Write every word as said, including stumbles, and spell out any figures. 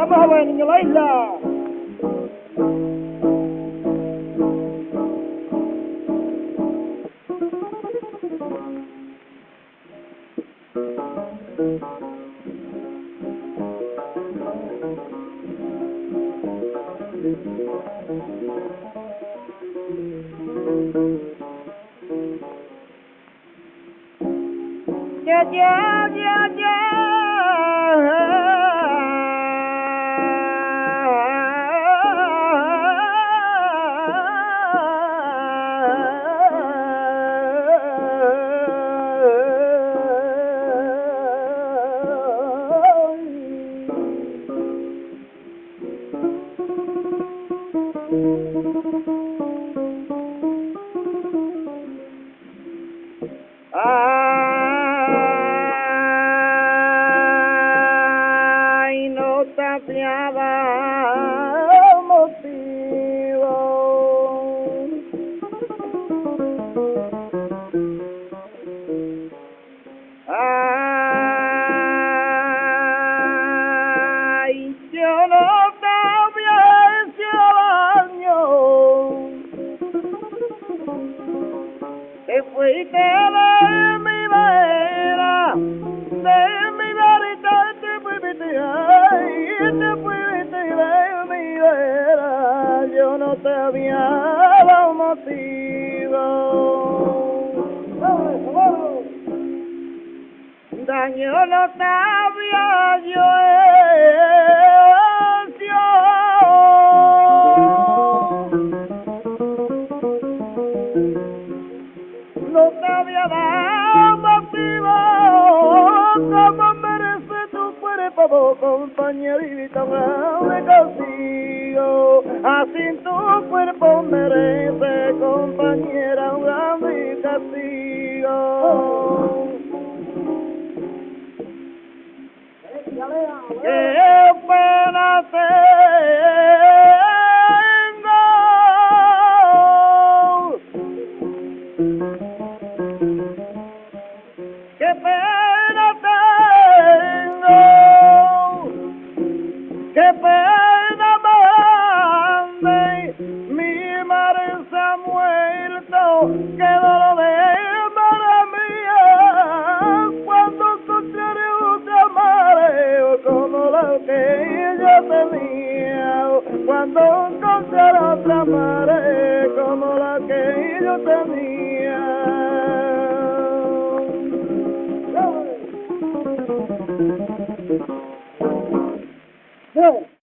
Vamos a ver, niño, la isla. Yeah, yeah, yeah, Ay, no tapiaba motivo. Ay, yo no sabía ese año que fuiste de mi vera, de mi verita te fuiste, ay, te fuiste de mi vera, yo no te había dado motivo. Daño no sabía yo hecho, no te había dado motivo, como merece tu cuerpo, compañerita, de castigo, así tu cuerpo merece, compañera, un gran castigo. ¡Qué pena tengo! ¡Qué pena tengo! ¡Qué pena mande! Mi madre se ha muerto, ¡qué dolor de madre mía! Cuando encontraré otra madre como la que yo tenía, cuando encontraré otra madre como la que yo tenía. Yeah.